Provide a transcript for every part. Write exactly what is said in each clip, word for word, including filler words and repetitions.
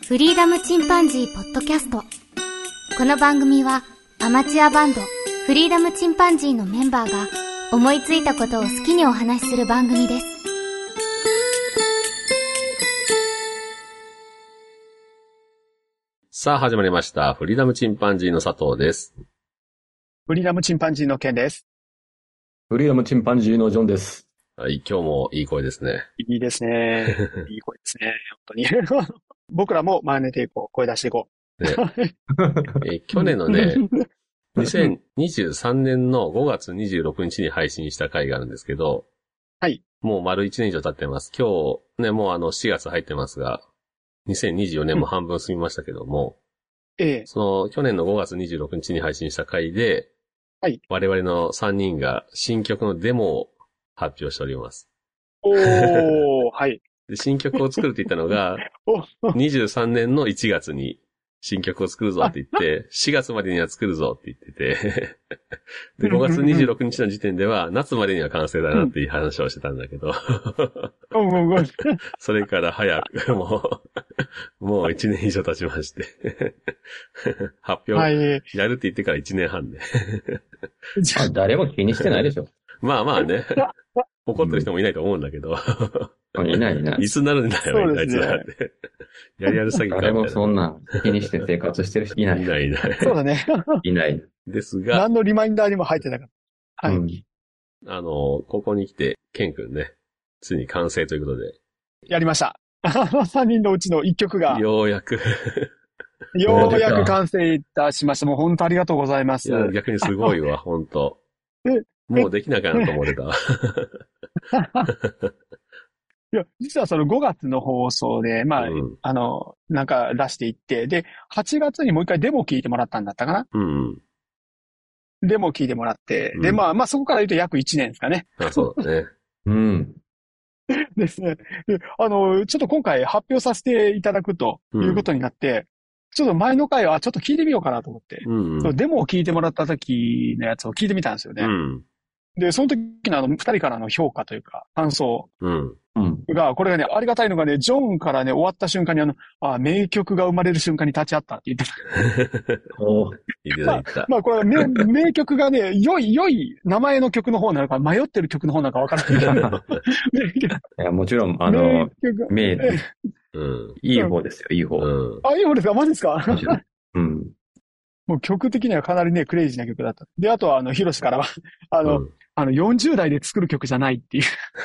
フリーダムチンパンジーポッドキャスト。この番組はアマチュアバンドフリーダムチンパンジーのメンバーが思いついたことを好きにお話しする番組です。 さあ始まりました。フリーダムチンパンジーの佐藤です。 フリーダムチンパンジーのケンです。 フリーダムチンパンジーのジョンです。 はい、今日もいい声ですね。 いいですね。いい声ですね。本当に。僕らも真似ていこう。声出していこう。ねえ去年のね、にせんにじゅうさんねんのごがつにじゅうろくにちに配信した回があるんですけど、 はい。 もう丸いちねん以上経ってます。今日ね、もうあのしちがつ入ってますが、にせんにじゅうよねんも半分過ぎましたけども、 うん、ええ。 その去年のごがつにじゅうろくにちに配信した回で、 はい。 我々のさんにんが新曲のデモを発表しております。 おー、はい。 で新曲を作るって言ったのが、にじゅうさんねんのいちがつに新曲を作るぞって言って、しがつまでには作るぞって言ってて、で、ごがつにじゅうろくにちの時点では夏までには完成だなっていう話をしてたんだけど、それから早く、もう、もういちねん以上経ちまして、発表やるって言ってからいちねんはんで。 まあ、誰も気にしてないでしょ。 まあまあね。怒ってる人もいないと思うんだけど。 うん、いないいない。 いつなるんだよ、ね、あいつらって。やりやる詐欺かみたいな。 誰もそんな気にして生活してる人いない。 いないいない。 そうだね。 いない。 ですが。 何のリマインダーにも入ってなかった。はい。うん、 あの、ここに来て、ケン君ね、ついに完成ということで。 やりました。さんにんのうちのいっきょくが。 ようやく。 ようやく完成いたしました。もう本当ありがとうございます。 いや、逆にすごいわ、本当。もうできなきゃなと思ってた。 いや、実はそのごがつの放送で、まあ、うん、あの、なんか出していって、で、はちがつにもう一回デモを聞いてもらったんだったかな。 うん、 うん。デモを聞いてもらって、うん、で、まあ、まあそこから言うと約いちねんですかね。 あ、そうだね。 うん。 ですね。で、あの、ちょっと今回発表させていただくということになって、うん、ちょっと前の回はちょっと聞いてみようかなと思って、 うんうん、 そのデモを聞いてもらった時のやつを聞いてみたんですよね。 うん、 で、その時のあの、二人からの評価というか、感想。 うんが、これがね、ありがたいのがね、ジョンからね、終わった瞬間にあの、あ、名曲が生まれる瞬間に立ち会ったって言ってた。 お言ってた言ってた。 まあ、まあ、これは名、名曲がね、良い、良い名前の曲の方なのか、迷ってる曲の方なのか分からない。 いや、もちろん、あの、名、うん、いい方ですよ、いい方。 うん、あ、いい方ですか？マジですか？ うん。 もう曲的にはかなりね、クレイジーな曲だった。で、あとは、あの、ヒロシからは、あの、うん、あの、よんじゅう代で作る曲じゃないっていう。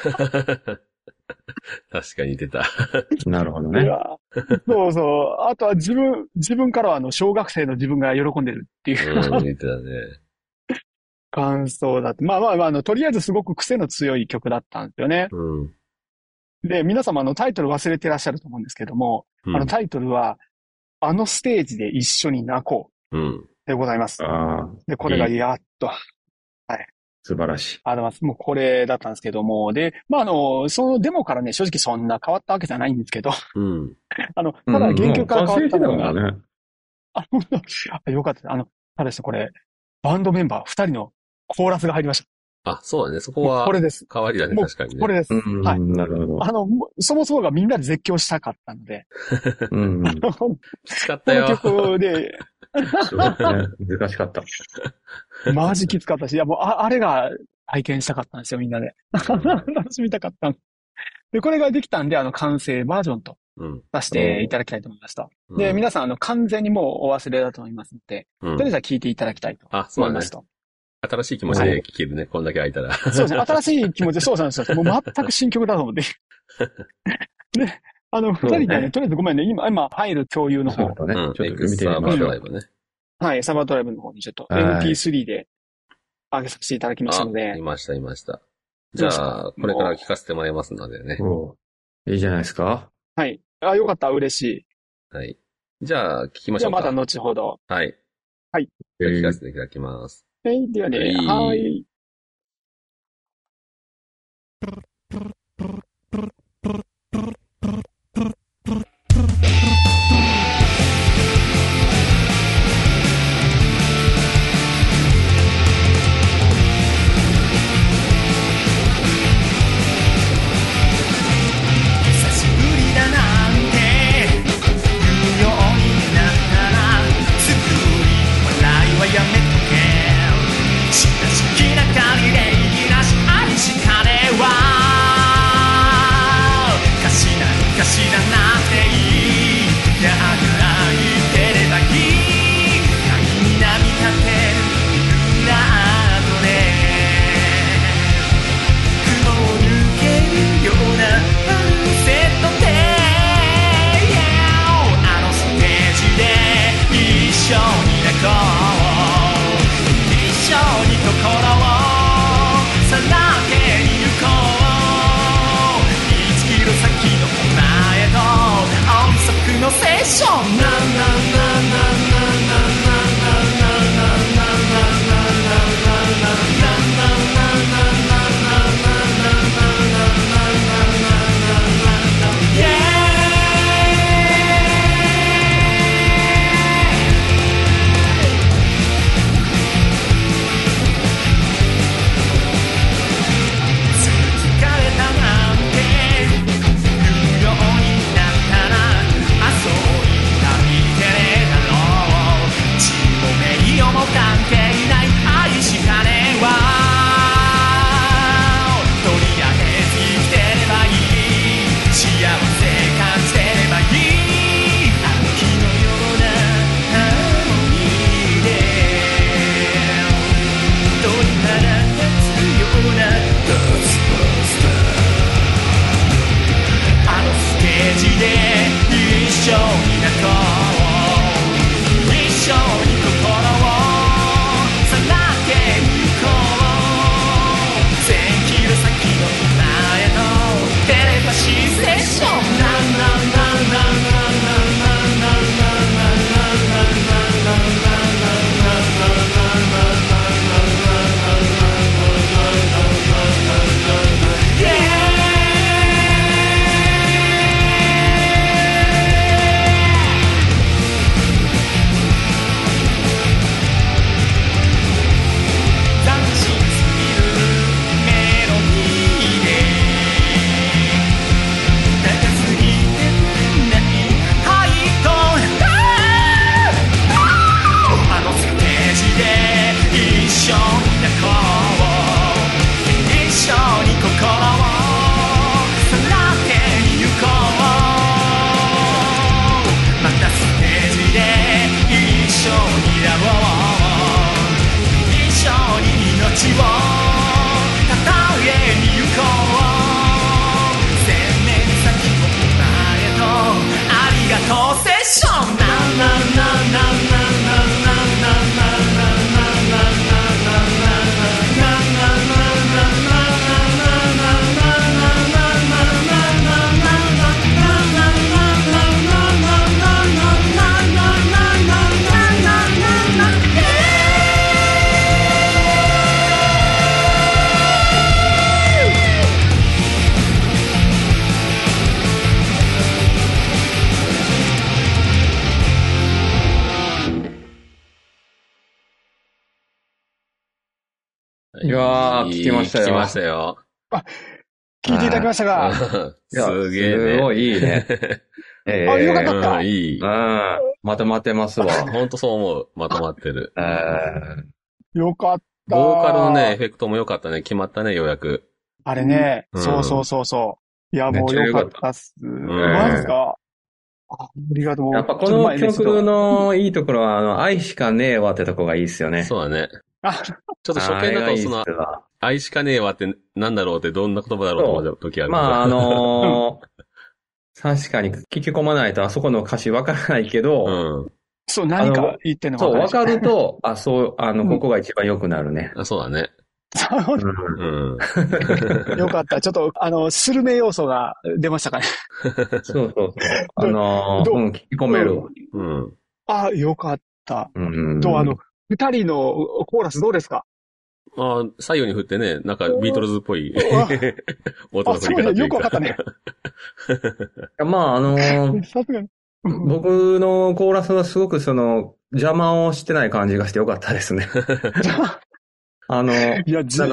確かに似てた。 なるほどね。 そうそう。あとは自分、自分からはあの、小学生の自分が喜んでるっていう。 うん、似てたね。 感想だって。まあまあまあ、あの、とりあえずすごく癖の強い曲だったんですよね。 うん、 で、皆様あの、タイトル忘れてらっしゃると思うんですけども、うん、あの、タイトルは、あのステージで一緒に泣こう。 うん。 でございます。 あで、これがやっと。はい。 素晴らしい。 あの、もうこれだったんですけども、で、まあ、あの、そのデモからね、正直そんな変わったわけじゃないんですけど、 うん。 あの、ただ原曲から変わったのが、 うん、ね、 あ、本当よかった。あの、ただですね、これ、バンドメンバー二人のコーラスが入りました。 あ、そうだね。そこは、これです。変わりだね、確かにね。 これです。 うん、 はい。 なるほど。 あの、そもそもがみんなで絶叫したかったので、 うん。 きつかったよ。 この曲で、 そうね、難しかった。 マジきつかったし、いやもうあ、あれが体験したかったんですよ、みんなで。楽しみたかったで、これができたんで、あの、完成バージョンと出していただきたいと思いました。うん、で、皆さん、あの、完全にもうお忘れだと思いますので、うん、とりあえずは聞いていただきたいと思いますと。 あ、そうだね。新しい気持ちで聴けるね、はい、こんだけ空いたら。 そうですね、新しい気持ちで、そうなんですよ。もう全く新曲だと思って。で、あの、二人でね、ねとりあえずごめんね、今、今、ファイル共有の方。 そうね、ちょっと見てみましょう。 ね、 はい、サーバードライブの方にちょっと エムピースリー で上げさせていただきましたので。 いました、いました。じゃあ、これから聞かせてもらいますのでね。 いいじゃないですか。 はい。あ、よかった、嬉しい。 はい。じゃあ、聞きましょうか。 じゃあまた後ほど。 はい。 はい。 じゃあ聞かせていただきます。 はい、ではね、はい。 久しぶりだなんて言うよいやー、聞きましたよ。 聞きましたよ。 あ、聞いていただきましたが。 すげえね。 すごいいいね。 えー、あ、よかった。 うん、いい。 うん。まとまってますわ。 ほんとそう思う。まとまってる。 よかった。 ボーカルのね、エフェクトもよかったね。決まったね、ようやく。 あれね、うん、そうそうそうそう。いや、もうよかったっす。うん、マジか。ありがとう。 やっぱこの曲のいいところは、あの、愛しかねえわってとこがいいっすよね。 そうだね。ちょっと初見だと、その、愛しかねえわってなんだろうってどんな言葉だろうと思う時ある。 まあ、あのー、確かに聞き込まないとあそこの歌詞わからないけど、 うん、そう、何か言ってんのかそう、わかると、あ、そう、あの、ここが一番良くなるね。 あ、そうだね。 うん、よかった。ちょっと、あの、スルメ要素が出ましたかね。 そうそうそう。あのー、うん、聞き込める。 うん。 あ、よかった。 うん。 と、あの、二人のコーラスどうですか？ あ、左右に振ってね、なんかビートルズっぽい音の振り方というか。 よくわかったね。 まあ、あのー、さすがに。僕のコーラスはすごくその、邪魔をしてない感じがしてよかったですね。あの、いや、じ、うん、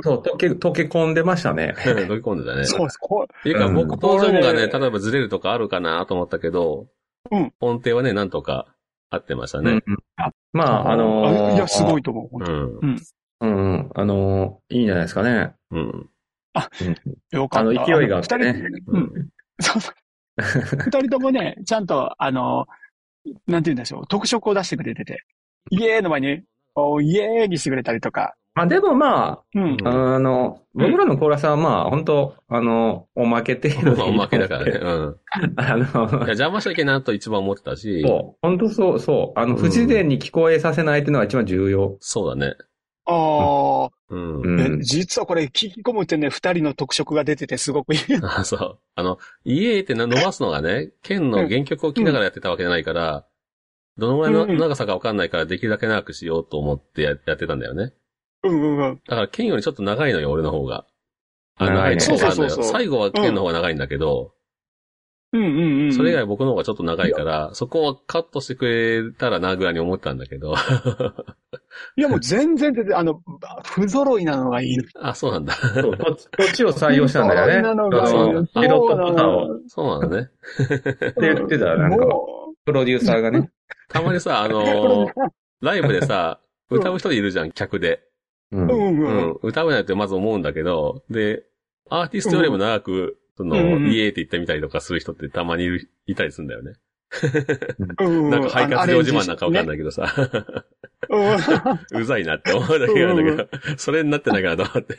そう、溶け、溶け込んでましたね。 溶け込んでたね。 そうです、こう。っていうか、うん、僕とジョンがね、例えばずれるとかあるかなと思ったけど、 うん。 音程はね、なんとか合ってましたね。うん、 まあ、あのー、 いや、すごいと思う。 うん。 うん。 うん、あのー、いいんじゃないですかね。 うん。 あ、よかった。 あの、勢いがあってね。 うん。そうそう。二人ともね、ちゃんと、あの、なんて言うんでしょう、特色を出してくれてて、イエーの前に、おイエーにしてくれたりとか。 あ、でもまあ、 うん、 あの、僕らのコーラスはまあ、本当あの、おまけ程度で。 おまけだからね。うん。 あの、いや邪魔しちゃいけないなと一番思ってたし。 そう。本当そう、そう。あの、不自然に聞こえさせないっていうのが一番重要。 そうだね。 ああ、 うんうん。実はこれ聞き込むってね、二人の特色が出ててすごくいい。 あ、そう。あの、イエーって伸ばすのがね、剣の原曲を聴きながらやってたわけじゃないから、うん、どのぐらいの長さかわかんないからできるだけ長くしようと思ってやってたんだよね。 うんうんうん。 だから剣よりちょっと長いのよ、俺の方が。あの、長いの方があるのよ。最後は剣の方が長いんだけど、 うんうんうん。 それ以外僕の方がちょっと長いから、そこはカットしてくれたらなぐらいに思ったんだけど。 いやもう全然全然、あの、不揃いなのがいい。 あ、そうなんだ。 そう、こっちを採用したんだよね。 不揃いなのがいい。 そうなの。 そうなのね。 って言ってた、なんか、プロデューサーがね。 たまにさ、あのー、ライブでさ、歌う人いるじゃん、客で。 うん。うん。 歌うなってまず思うんだけど、で、アーティストよりも長く、その、うん、イエーって言ってみたりとかする人ってたまにいる、いたりするんだよね。なんか肺活量自慢なんかわかんないけどさ。うざいなって思うだけなんだけど、それになってないかなと思って。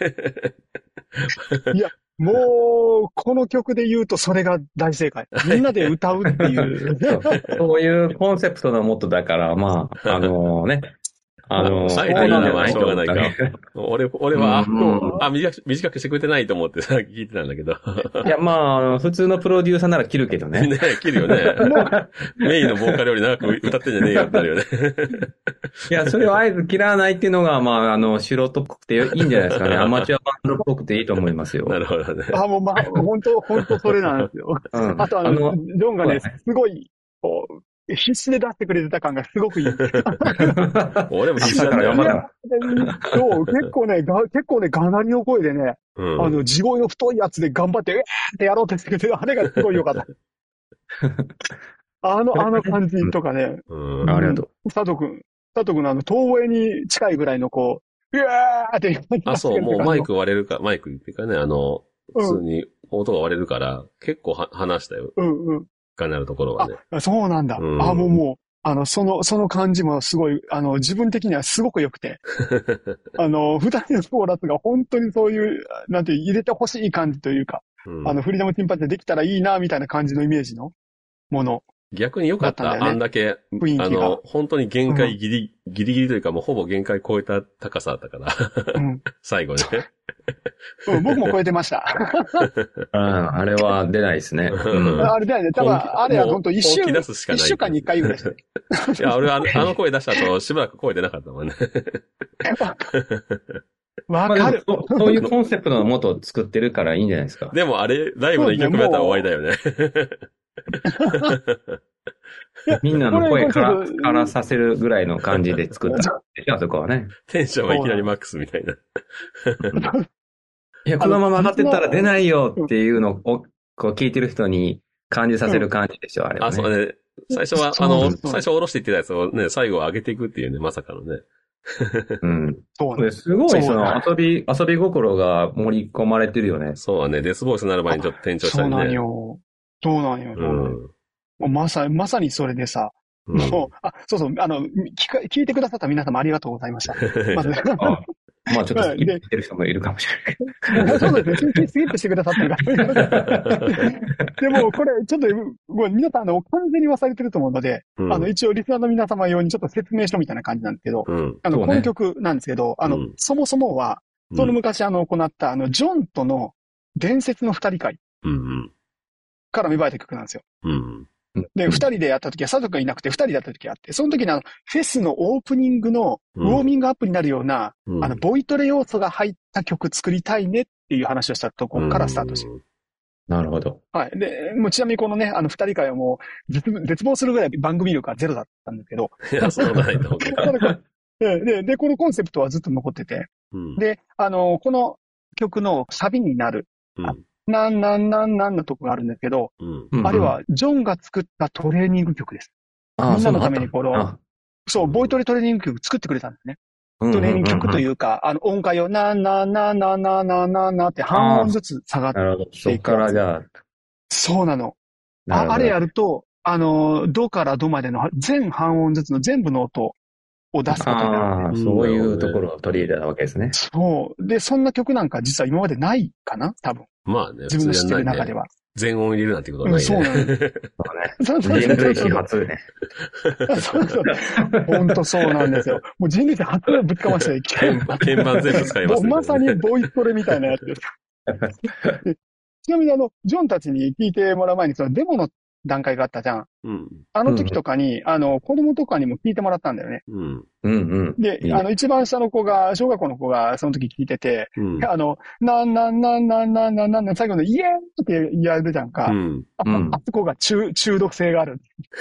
いや、もう、この曲で言うとそれが大正解。みんなで歌うっていう。 そういうコンセプトのもとだから、まあ、あのね。あのー、 あえていいのはしょうがないから。俺、俺は、あ、短く、短くしてくれてないと思ってさ、聞いてたんだけど。 いや、まあ、普通のプロデューサーなら切るけどね。 ね、切るよね。メインのボーカルより長く歌ってんじゃねえよってなるよね。 いや、それをあえず切らないっていうのが、まあ、あの、素人っぽくていいんじゃないですかね。アマチュアバンドっぽくていいと思いますよ。 なるほどね。 あ、もう、まあ、本当本当それなんですよ。うん、あとあの、あのジョンがね、すごい、こう、必死で出してくれてた感がすごくいい。 俺も必死だから頑張った。 そう、結構ね、が、結構ね、がなりの声でね、うん、あの、地声の太いやつで頑張って、うわーってやろうとしてくれて、あれがすごい良かった。あの、あの感じとかね。 うん、 ありがとう。 佐藤くん、佐藤くんのあの、遠吠えに近いぐらいのこう、うわーって。 あ、そう、もうマイク割れるか、マイクっていうかね、あの、普通に音が割れるから、結構は話したよ。 うんうん。 かなるところはね。 あ、そうなんだ。うん、あ、もうもう、あの、その、その感じもすごい、あの、自分的にはすごく良くて。あの、二人のコーラスが本当にそういう、なんて入れてほしい感じというか、うん、あの、フリーダムティンパンチでできたらいいな、みたいな感じのイメージのもの。 逆に良かった。ね、あんだけ、雰囲気があの、本当に限界ギリ、うん、ギリギリというかもうほぼ限界超えた高さだったから。うん、最後ね。 うん、僕も超えてました。 うん、あれは出ないですね。 うん、あれだよね。多分、あれは本当一週、一週間に一回ぐらいして。 いや、俺あの、あの声出した後、しばらく声出なかったもんね。 わかる、 まあそ。そういうコンセプトのもとを作ってるからいいんじゃないですか。 でもあれ、ライブの一曲目だったら終わりだよね。 みんなの声からからさせるぐらいの感じで作ったでしょ、あそこはね。 テンションがいきなりマックスみたいな。 いや、このまま上がってったら出ないよっていうのをこう聞いてる人に感じさせる感じでしょ、あれは、ね。 あ、そうね。最初は、あの、最初下ろしていってたやつをね、最後上げていくっていうね、まさかのね。 うん。そうね。すごい、その、遊び、遊び心が盛り込まれてるよね。 そうね。デスボイスになる前にちょっと転調したりね。 そうなんよ。そうなんよ。うん。もうまさ、まさにそれでさ、うん、もう、あ、そうそう、あの、聞か、聞いてくださった皆様ありがとうございました。まずあまあちょっとスキップしてる人もいるかもしれない。 そうですね。スキップしてくださってるから。でも、これ、ちょっと、もう皆さん、あの、完全に忘れてると思うので、うん、あの、一応、リスナーの皆様用にちょっと説明書みたいな感じなんですけど、うん、あの、ね、この曲なんですけど、あの、うん、そもそもは、その昔、あの、行った、あの、ジョンとの伝説の二人会から芽生えた曲なんですよ。うんで、二人でやった時は、佐藤君いなくて二人でやった時があって、その時にあの、フェスのオープニングのウォーミングアップになるような、うん、あの、ボイトレ要素が入った曲作りたいねっていう話をしたところからスタートして、うん。 なるほど。 はい。で、もうちなみにこのね、あの二人会はもう絶、絶望するぐらい番組力がゼロだったんですけど。 いや、そうないと思う。で、で、このコンセプトはずっと残ってて、うん、で、あの、この曲のサビになる、うんなんなんなんなんのとこがあるんですけど、うん、あれはジョンが作ったトレーニング曲です。みんなのためにこの、そう、ボイトレトレーニング曲作ってくれたんですね。トレーニング曲というか、あの音階をななななななななって半音ずつ下がっていく。なるほど。 そっからじゃあ。 そうなの。ああれやると、あの、ドからドまでの全半音ずつの全部の音を出すことになる。 ああ、そういうところを取り入れたわけですね。 そう。で、そんな曲なんか実は今までないかな多分。 まあね。 自分の知ってる中では。 全音入れるなんてことはないね。 そうなんです。 そうね。人類史初ね。 そうそう。本当そうなんですよ。もう人類史初をぶっかまして、 鍵盤全部使いますね。 まさにボイトレみたいなやつです。ちなみにあの、ジョンたちに聞いてもらう前に、そのデモの段階があったじゃん。うん、あの時とかに、うん、あの、子供とかにも聞いてもらったんだよね。うん。うんうん。で、いいあの、一番下の子が、小学校の子がその時聞いてて、うん、あの、なんなんなんなんなんなんなんなん、最後のイエーイってやるじゃんか。うん。あ、うん、あそこが中、中毒性がある。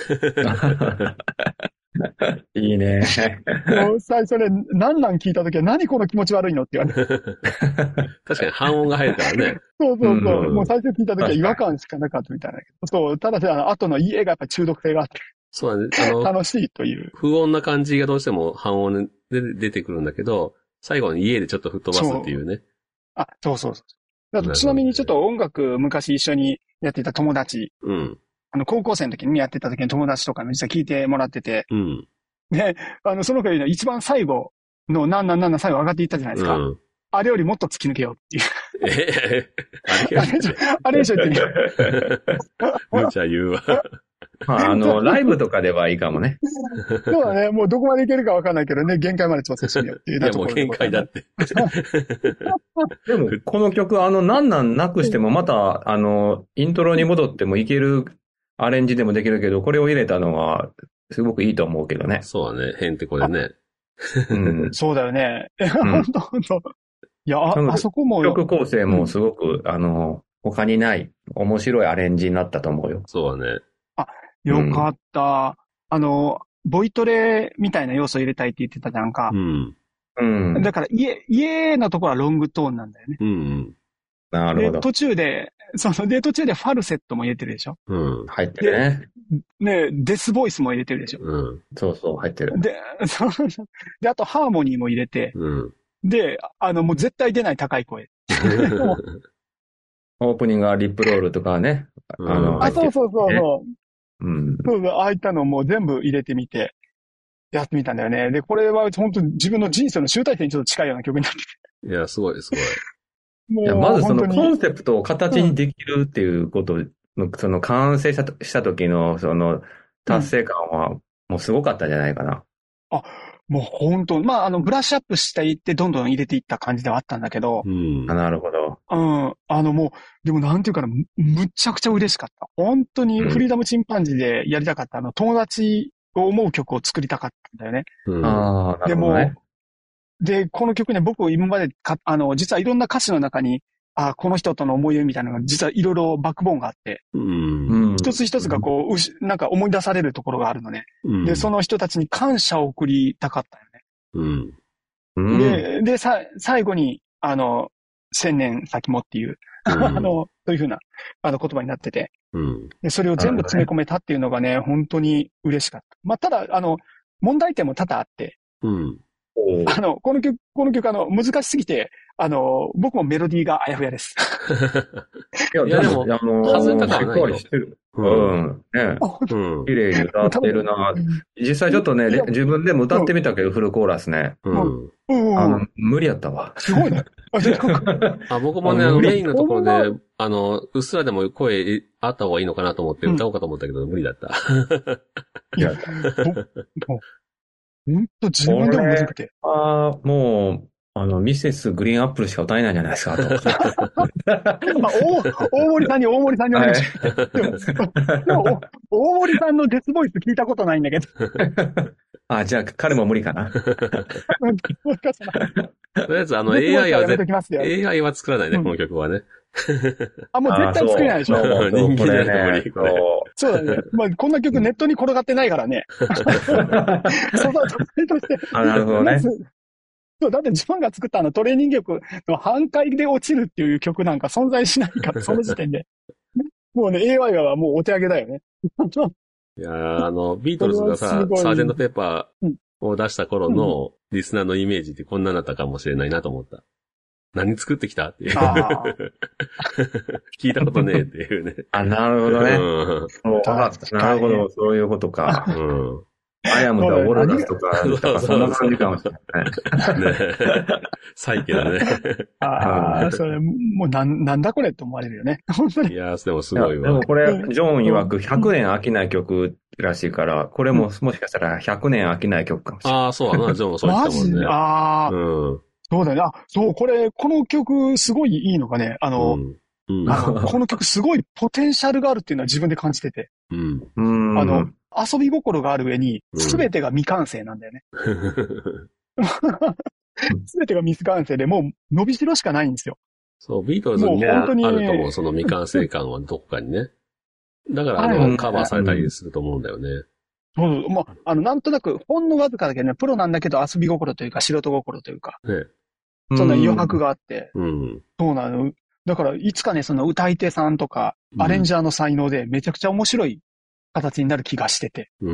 いいね。 もう最初ね、なんなん聞いた時は何この気持ち悪いのって言われて。 確かに半音が入るからね。 そうそうそう。うん、もう最初聞いた時は違和感しかなかったみたいな。そう。ただし、あの、後の家がやっぱ中毒性があって。 そうだね。あの、 楽しいという。 不穏な感じがどうしても半音で出てくるんだけど、最後に家でちょっと吹っ飛ばすっていうね。 あ、そうそうそう。あとちなみにちょっと音楽昔一緒にやっていた友達。うん。あの、高校生の時にやってた時の友達とかの実は聞いてもらってて。うん。で、あの、その子よりの一番最後のなんなんなんなん最後上がっていったじゃないですか。うん。あれよりもっと突き抜けようっていう。ええー、あれ以上言ってみよう。 無茶言うわ。 まあ、あの、ライブとかではいいかもね。 そうだね。もうどこまでいけるかわかんないけどね、限界まで調整してみようっていう。 いや、もう限界だって。 でも、この曲、あの、なんなんなくしても、また、あの、イントロに戻ってもいけるアレンジでもできるけど、これを入れたのは、すごくいいと思うけどね。 そうだね。へんてこでね。 うん、そうだよね。本当本当。いや、あ、あそこも。 曲構成もすごく、うん、あの、他にない面白いアレンジになったと思うよ。 そうだね。 あ、よかった。うん、あの、ボイトレみたいな要素入れたいって言ってたじゃんか。うん。うん。だから、家、家のところはロングトーンなんだよね。うん、うん。 なるほど。 で、途中で、その、で、途中でファルセットも入れてるでしょ。 うん。入ってるね。 ね、デスボイスも入れてるでしょ。 うん。そうそう、入ってる。 で、そう、で、あとハーモニーも入れて、うん。で、あの、もう絶対出ない高い声。 オープニングはリップロールとかね。 あの、あ、そうそうそうそう。うん。そうそう、ああいったのも全部入れてみて、やってみたんだよね。で、これは本当に自分の人生の集大成にちょっと近いような曲になってて。 いや、すごい、すごい。 いや、まずそのコンセプトを形にできるっていうことの、うん、その完成した、した時のその達成感はもうすごかったんじゃないかな。うん、 あ、もう本当、まあ、あの、ブラッシュアップしていってどんどん入れていった感じではあったんだけど。 うん。なるほど。 うん。あのもう、でもなんていうかな、む、むっちゃくちゃ嬉しかった。本当にフリーダムチンパンジーでやりたかった、うん、あの、友達を思う曲を作りたかったんだよね。 うん。ああ、なるほどね。 でも、で、この曲ね、僕今までか、あの、実はいろんな歌詞の中に、あ、この人との思い出みたいなのが実はいろいろバックボーンがあって。うん。 一つ一つがこう、うなんか思い出されるところがあるのね。うん、で、その人たちに感謝を送りたかったよね。うん、で、で、さ、最後に、あの、千年先もっていう、うん、あの、そういうふうな、あの言葉になってて、うん、で、それを全部詰め込めたっていうのがね、本当に嬉しかった。まあ、ただ、あの、問題点も多々あって、うん、あの、この曲、この曲、あの、難しすぎて、あの、僕もメロディーがあやふやです。 いや、いやでも、あのー、外れたからないよ。 してる。うん。ね。綺麗に歌ってるな。実際ちょっとね、自分でも歌ってみたけど、フルコーラスね。うん。あの、無理やったわ。 すごいね。 あ、僕もね、あの、メインのところで、あの、うっすらでも声あった方がいいのかなと思って歌おうかと思ったけど、無理だった。 いや、ほんと自分でも難くて。 ああ、もう、あの、ミセスグリーンアップルしか歌えないんじゃないですか、と。 大森さんに大森さんにお願いします。でも、大森さんのデスボイス聞いたことないんだけど。 あ、じゃあ彼も無理かな。 とりあえず、あの、エーアイ は、エーアイ は作らないね、この曲はね。 あ、もう絶対作れないでしょ。 人気ないと無理、これ。 そうだね。まあ、こんな曲ネットに転がってないからね。そうだ、特性として。 あ、なるほどね。 そう、だって自分が作ったあのトレーニング曲の半回で落ちるっていう曲なんか存在しないから、その時点で。もうね、エーアイ はもうお手上げだよね。 いやー、あの、ビートルズがさ、サージェントペーパーを出した頃のリスナーのイメージってこんなだったかもしれないなと思った。何作ってきたっていう。聞いたことねえっていうね。 あ、なるほどね。うん、そうかなるほど、そういうことか。うんアヤムとオロラスとか、そんな感じかもしれない。ねサイケだね。 ああ、それ、もうなん、なんだこれって思われるよね。本当に。 いや、でもすごいわ。 でもこれ、ジョン曰くひゃくねん飽きない曲らしいから、これももしかしたらひゃくねん飽きない曲かもしれない。 ああ、そうだな、ジョンもそう言ったもんね。 ああ、うん。そうだね。あ、そう、これ、この曲すごいいいのがね、あの、うんうん、あのこの曲すごいポテンシャルがあるっていうのは自分で感じてて。うん、あの、遊び心がある上に、すべてが未完成なんだよね。すべてが未完成で、もう伸びしろしかないんですよ。 そう、ビートルズにね、あると思う、その未完成感はどこかにね。だから、あの、カバーされたりすると思うんだよね。 そう、もう、あの、なんとなく、ほんのわずかだけどね、プロなんだけど遊び心というか、素人心というか。ね。そんな余白があって。うん。そうなの。だから、いつかね、その歌い手さんとか、アレンジャーの才能でめちゃくちゃ面白い形になる気がしてて。うん。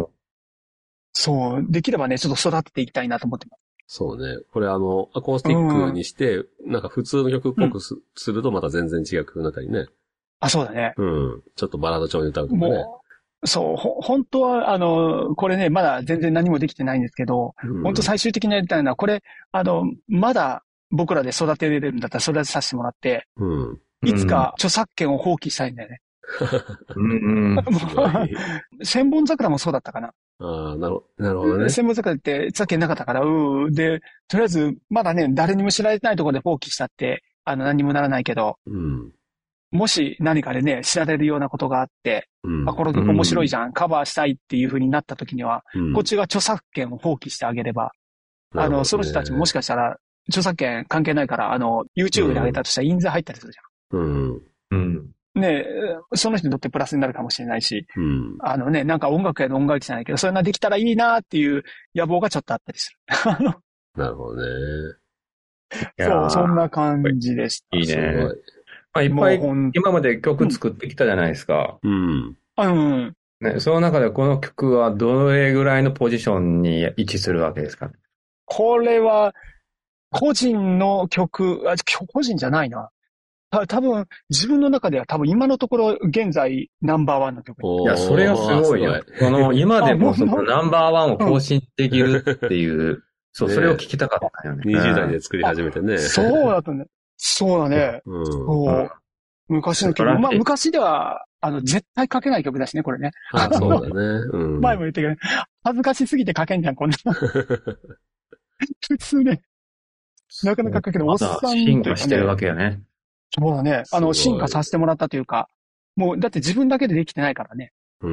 そう、できればね、ちょっと育てていきたいなと思ってます。 そうね。これあの、アコースティックにして、うん、なんか普通の曲っぽく す,、うん、するとまた全然違う曲になったりね。 あ、そうだね。 うん。ちょっとバラード調に歌うとかね。もうそう、ほ、本当は、あの、これね、まだ全然何もできてないんですけど、うん、本当最終的にやりたいのは、これ、あの、まだ僕らで育てれるんだったら育てさせてもらって、うん、いつか著作権を放棄したいんだよね。うんうん、千本桜もそうだったかな。 ああ、なるほど。なるほどね。 千本桜って著作権なかったから、うーで、とりあえず、まだね、誰にも知られてないところで放棄したって、あの、何にもならないけど、うん、もし何かでね、知られるようなことがあって、うん、あ、この曲面白いじゃん、うん、カバーしたいっていう風になった時には、うん、こっちが著作権を放棄してあげれば、ね、あの、その人たちももしかしたら、著作権関係ないから、あの、YouTube で上げたとしたら印税入ったりするじゃん。うん。うんねえ、その人にとってプラスになるかもしれないし、うん、あのね、なんか音楽やの音楽じゃないけど、それができたらいいなっていう野望がちょっとあったりする。 なるほどね。 そう、そんな感じでした。 いいね。まあ、いっぱい今まで曲作ってきたじゃないですか。うん。うん。ね、その中でこの曲はどれぐらいのポジションに位置するわけですか？ これは、個人の曲、あ、個人じゃないな。多分、自分の中では多分今のところ現在ナンバーワンの曲。 いや、それがすごいよ。この今でもそのナンバーワンを更新できるっていう、そう、それを聞きたかったよね。 にじゅう代で作り始めてね。 そうだとね。そうだね。うん、そう。昔の曲。まあ昔では、あの、絶対書けない曲だしね、これね。 ああそうだね。うん、 前も言ったけど、恥ずかしすぎて書けんじゃん、こんな。普通ね。なかなか書けない。おっさんというかね。 進化してるわけよね。 そうだね。あの、進化させてもらったというか、もう、だって自分だけでできてないからね。うん、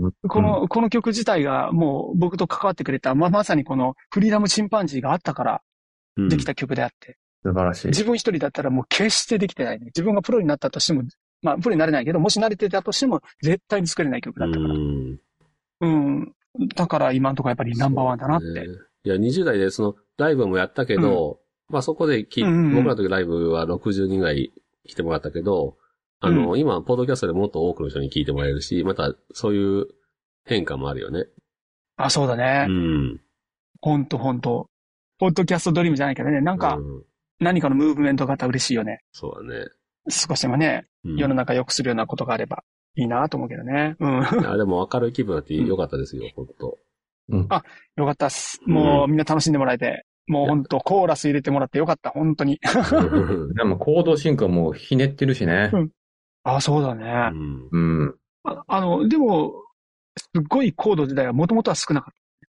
この、この曲自体がもう僕と関わってくれた、ま、まさにこのフリーダムチンパンジーがあったからできた曲であって。 うん、素晴らしい。 自分一人だったらもう決してできてないね。自分がプロになったとしても、 まあ、プロになれないけど、もし慣れてたとしても、絶対に作れない曲だったから。うん。うん。だから今のところやっぱりナンバーワンだなって。ね、 いや、にじゅう代でその、ライブもやったけど、うん、まあそこでき、うんうん、僕らの時ライブはろくじゅうにんぐらい来てもらったけど、あの、うん、今、ポッドキャストでもっと多くの人に聞いてもらえるし、また、そういう変化もあるよね。 あ、そうだね。うん。ほんとほんと。ポッドキャストドリームじゃないけどね、なんか、うん、何かのムーブメントがあったら嬉しいよね。 そうだね。 少しでもね、うん、世の中良くするようなことがあればいいなと思うけどね。うん。 あ、でも明るい気分になって良かったですよ、うん、ほんと。 うん。あ、よかったっす。もうみんな楽しんでもらえて、もうほんとコーラス入れてもらってよかった、ほんとに。 でもコード進行もひねってるしね。 うん。あ、そうだね。うん。うん、あ, あの、でも、すっごいコード自体はもともとは少なかった。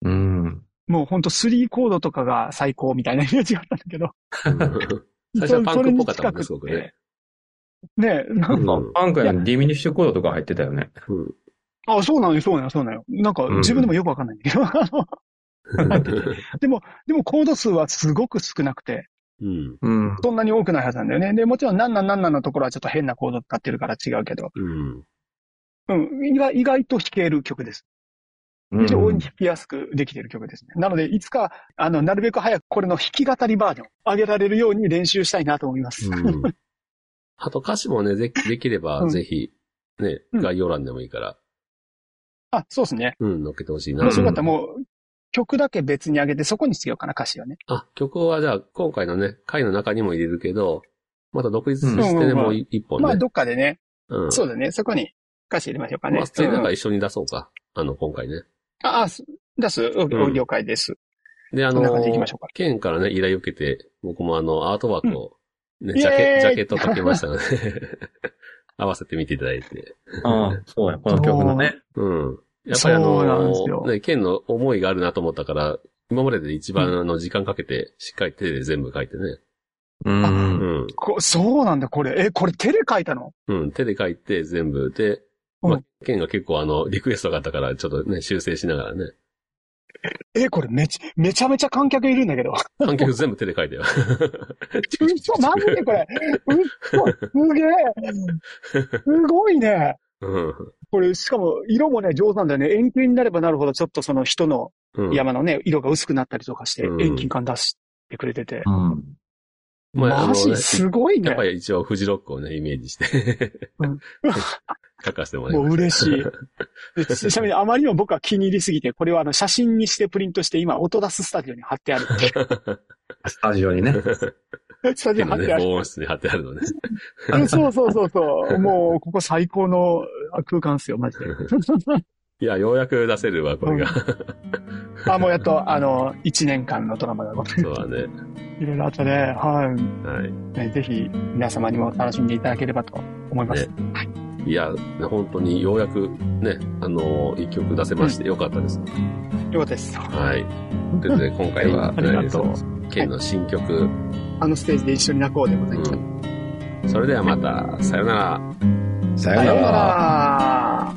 うん。もうほんとスリーコードとかが最高みたいなイメージがあったんだけど。 最初はパンクっぽかったもんね、すごくね。 ねえ、なんか。 パンクのディミニッシュコードとか入ってたよね。 うん。あ、そうなのよ、そうなのよ、そうなのよ。なんか自分でもよくわかんないんだけど。うん、でも、でもコード数はすごく少なくて。うん。そんなに多くないはずなんだよね。で、もちろんなんなんなんなんのところはちょっと変なコード使ってるから違うけど。うん。うん。意外、意外と弾ける曲です。非常に弾きやすくできている曲ですね。なので、いつか、あの、なるべく早くこれの弾き語りバージョン上げられるように練習したいなと思います。うん、 あと歌詞もね、でできればぜひ、ね、うん、概要欄でもいいから。 あ、そうですね。 うん、載っけてほしいな。 もしよかったらもう、曲だけ別に上げてそこにしようかな、歌詞をね。 あ、曲はじゃあ、今回のね、回の中にも入れるけど、また独立してね、もう一本ね。 まあ、どっかでね。うん。そうだね、そこに歌詞入れましょうかね。まあ、 それなんか一緒に出そうか。あの、今回ね。 ああ、出す、うん、了解です。 で、あの、ケンからね、依頼を受けて、僕もあの、アートワークを、ね、うん、ジャケ、ジャケット書きましたので、合わせて見ていただいて。 ああ、そうや、この曲のね。 うん。やっぱりあの、ね、ケンの思いがあるなと思ったから、今までで一番あの、時間かけて、しっかり手で全部書いてね。 うん。うん、こそうなんだ、これ。え、これ手で書いたの？ うん、手で書いて全部で、まあ、ケンが結構あの、リクエストがあったから、ちょっとね、修正しながらね。 え、これめち、めちゃめちゃ観客いるんだけど。 観客全部手で書いたよ。 うそ、マジでこれ。うそ、すげえ。すごいね。うん、これ、しかも、色もね、上手なんだよね。遠近になればなるほど、ちょっとその人の山のね、うん、色が薄くなったりとかして、遠近感出してくれてて。うんまあ、マジ、ね、すごいね。 やっぱり一応フジロックをね、イメージして。うん、書かせてもらいました。 もう嬉しい。ちなみにあまりにも僕は気に入りすぎて、これはあの写真にしてプリントして今、音出すスタジオに貼ってある。 スタジオにね。 スタジオに貼ってある。 防音室に貼ってあるのね。 そうそうそうそう。もう、ここ最高の空間っすよ、マジで。 いや、ようやく出せるわ、これが。 うん、あ、もうやっと、あの、一年間のドラマが。 そうだね。 いろいろあったね。はい。はい、ね。ぜひ、皆様にも楽しんでいただければと思います。ね、はい。 いや、本当にようやくね、あの、一曲出せましてよかったです。うん、 よかったです。 はい。ということで、今回は、 ありがとう。 ケンの新曲、はい。 あのステージで一緒に泣こうでございます。 うん、それではまた、さよなら。 さよなら。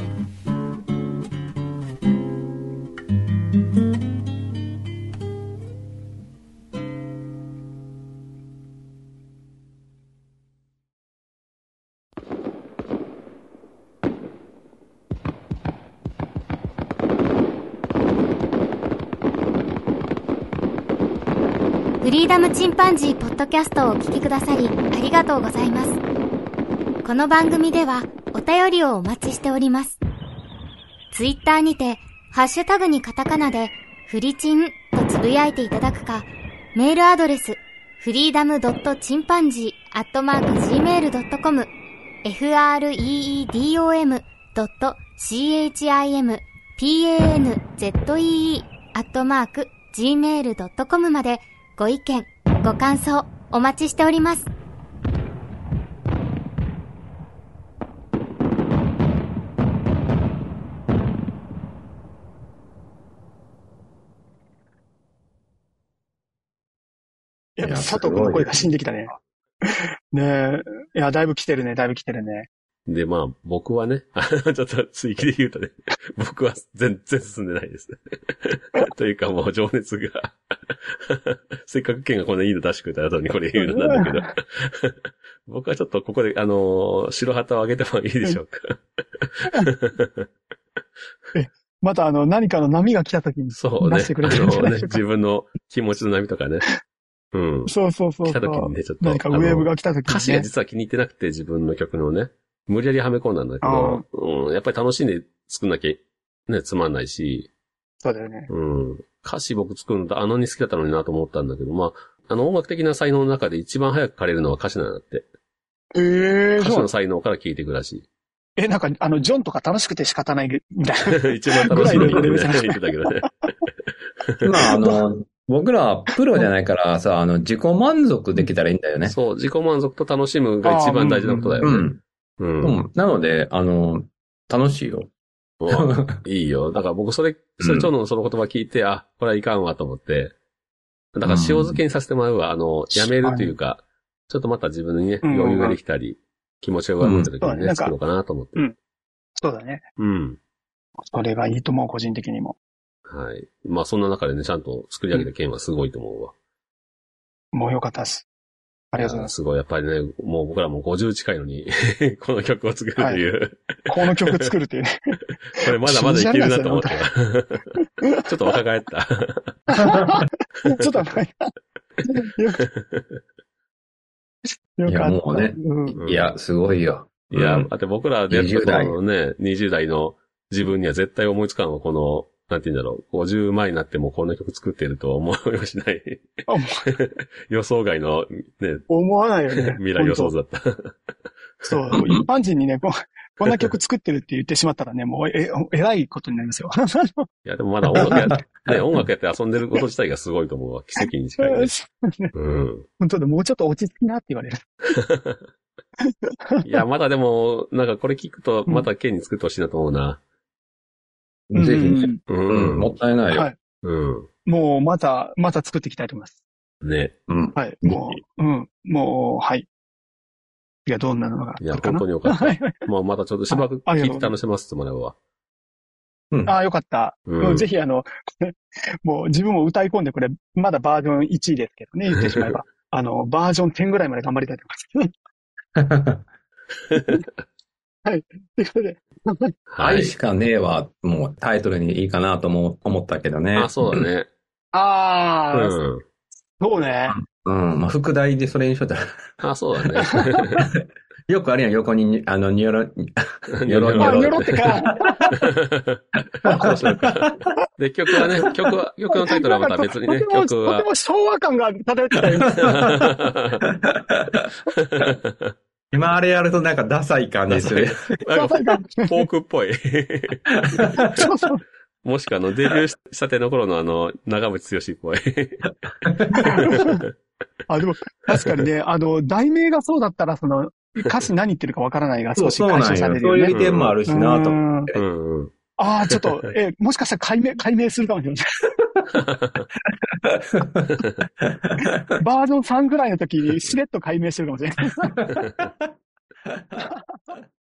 フリーダムチンパンジーポッドキャストをお聞きくださりありがとうございます。この番組ではお便りをお待ちしております。ツイッターにてハッシュタグにカタカナでフリチンとつぶやいていただくか、メールアドレスフリーダムドットチンパンジーアットマークジーメールドットコム フアールイーイーディーオーエムドットシーエイチアイエムピーエーエヌゼットイーイーアットマークジーメールドットコムまでご意見、ご感想、お待ちしております。 やっぱ佐藤君の声が死んできたね。ねえ。いや、だいぶ来てるね、だいぶ来てるね。 で、まあ、僕はね、ちょっと追記で言うとね、僕は全然進んでないですね。というかもう情熱がせっかくケンがこんないいの出してくれた後にこれ言うのなんだけど。僕はちょっとここで、あのー、白旗を上げてもいいでしょうか。 え、またあの、何かの波が来た時に出してくれてるんじゃないでしょうか。 そうね。自分の気持ちの波とかね。うん。 そうそうそうそう。 来た時にね、ちょっと。 何かウェーブが来た時に、ね。 歌詞が実は気に入ってなくて、自分の曲のね。無理やりはめ込んだんだけど、うん、やっぱり楽しんで作んなきゃ、ね、つまんないし。 そうだよね。 うん。歌詞僕作るのあのに好きだったのになと思ったんだけど、まあ、あの音楽的な才能の中で一番早く枯れるのは歌詞なんだって。 ええー、 歌詞の才能から聞いていくらしい。 え、なんか、あの、ジョンとか楽しくて仕方ないみたいな。 一番楽しいのにね、言ってたけどね。 まあ、あの、僕らはプロじゃないからさ、あの、自己満足できたらいいんだよね。 そう、自己満足と楽しむが一番大事なことだよね。うん。 うん。うん、なので、あの、楽しいよ。 いいよ。だから僕それ、それちょうどその言葉聞いて、うん、あ、これはいかんわと思って。だから塩漬けにさせてもらうわ。あの、やめるというか、ちょっとまた自分にね、余裕ができたり、気持ちが動いた時にね、作ろうかなと思って。 うん。そうだね。 うん。 それがいいと思う、個人的にも。 はい。まあそんな中でね、ちゃんと作り上げた件はすごいと思うわ。 もうよかったです。ありがとうございます。 すごい、やっぱりね、もう僕らもごじゅう近いのに、この曲を作るという、はい。 この曲作るっていうね。 これまだまだいけるなと思って。ちょっと若返った。 ちょっと若返った。 よかった。いや、もうね、うん、いや、すごいよ。 いや、だって僕らでやった頃のね、にじゅう代の自分には絶対思いつかんわ、この、なんて言うんだろう。ごじゅう前になってもこんな曲作ってるとは思いもしない。予想外のね。 思わないよね。 未来予想図だった。 そう。一般人にねこ、こんな曲作ってるって言ってしまったらね、もうえ、えらいことになりますよ。 いや、でもまだ音楽やって、ね、音楽やって遊んでること自体がすごいと思うわ。奇跡に近い、ね。うん。 本当でもうちょっと落ち着きなって言われる。 いや、まだでも、なんかこれ聞くと、また剣に作ってほしいなと思うな。 うん、ぜひ、 うん、 うん。もったいないよ。 はい。 うん。 もう、また、また作っていきたいと思います。 ね。 うん。 はい。もう、うん。もう、はい。いや、どんなのが。 いや、本当によかった。もうまたちょっとしばらく聞いて楽しませてもらうわ。 うん。ああ、よかった。うん、ぜひ、あの、もう自分も歌い込んで、これ、まだバージョンいちですけどね、言ってしまえば。あの、バージョンじゅうぐらいまで頑張りたいと思います。はい。ということで。 はい。愛しかねえは、もうタイトルにいいかなとも思ったけどね。 あ、そうだね。 ああ、うん。そうね。 うん。まあ、副題でそれにしとったら。 あ、そうだね。 よくあるやん、横に、あの、ニョロ、ニョロニョロ。ニョロってか。 そうそうか。で、曲はね、曲は、曲のタイトルはまた別にね、曲は。 とても昭和感が漂ってたよ。 今あれやるとなんかダサい感じする。 なんかフォークっぽい。そうそう。もしくはあの、デビューしたての頃のあの、長渕剛っぽい。 あ、でも、確かにね、あの、題名がそうだったら、その、歌詞何言ってるかわからないが少し解消されるよね。 そういう点もあるしなと思って。 うんうん、 ああ、ちょっと、え、もしかしたら解明、解明するかもしれない。バージョンさんぐらいの時にしれっと解明してるかもしれない。